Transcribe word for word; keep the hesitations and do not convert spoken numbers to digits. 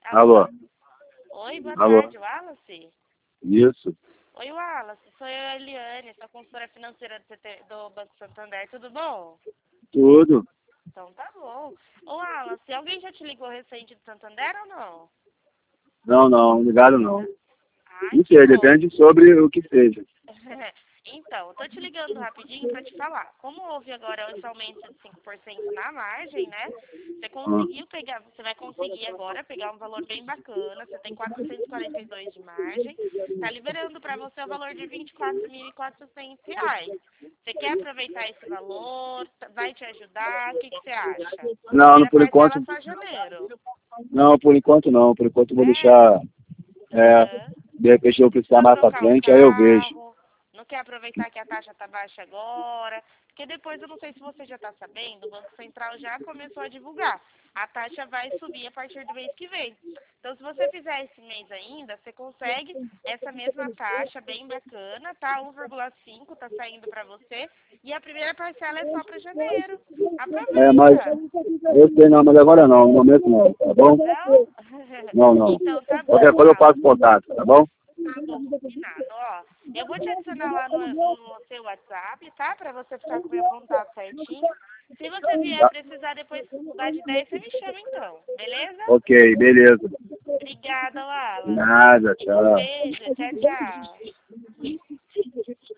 Alô? Alô? Oi, boa Alô? tarde, Wallace. Isso. Oi, Wallace, sou eu, a Eliane, sou consultora financeira do, C T do Banco Santander, tudo bom? Tudo. Então tá bom. Ô, Wallace, alguém já te ligou recente do Santander ou não? Não, não, ligado não. Ai, Não que sei, bom. depende sobre o que seja. Então, eu tô te ligando rapidinho pra te falar. Como houve agora esse aumento de cinco por cento na margem, né? Você Ah, conseguiu pegar, você vai conseguir agora pegar um valor bem bacana. Você tem quatrocentos e quarenta e dois de margem. Tá liberando pra você o valor de vinte e quatro mil e quatrocentos reais. Você quer aproveitar esse valor? Vai te ajudar? O que, que você acha? Não, não, Primeira por parcela enquanto. só janeiro. Não, por enquanto não. Por enquanto eu vou Sério? deixar. É, Aham. de repente eu precisar Pra mais pra trocar um frente, aí eu vejo. carro, não quer aproveitar que a taxa está baixa agora, porque depois, eu não sei se você já está sabendo, o Banco Central já começou a divulgar. A taxa vai subir a partir do mês que vem. Então, se você fizer esse mês ainda, você consegue essa mesma taxa bem bacana, tá? um vírgula cinco está saindo para você, e a primeira parcela é só para janeiro. É, mas Aproveita! eu sei não, mas agora não, no momento não, tá bom? Não? Não, não. Então, tá Qualquer bom, coisa eu Alan. passo contato, tá bom? Tá bom, combinado. Ó, eu vou te adicionar lá no, no seu WhatsApp, tá? Pra você ficar com o meu contato certinho. Se você vier Tá. precisar depois mudar de ideia, você me chama então, beleza? Ok, beleza. Obrigada, Alan. Nada, Um tchau. beijo, tchau, tchau.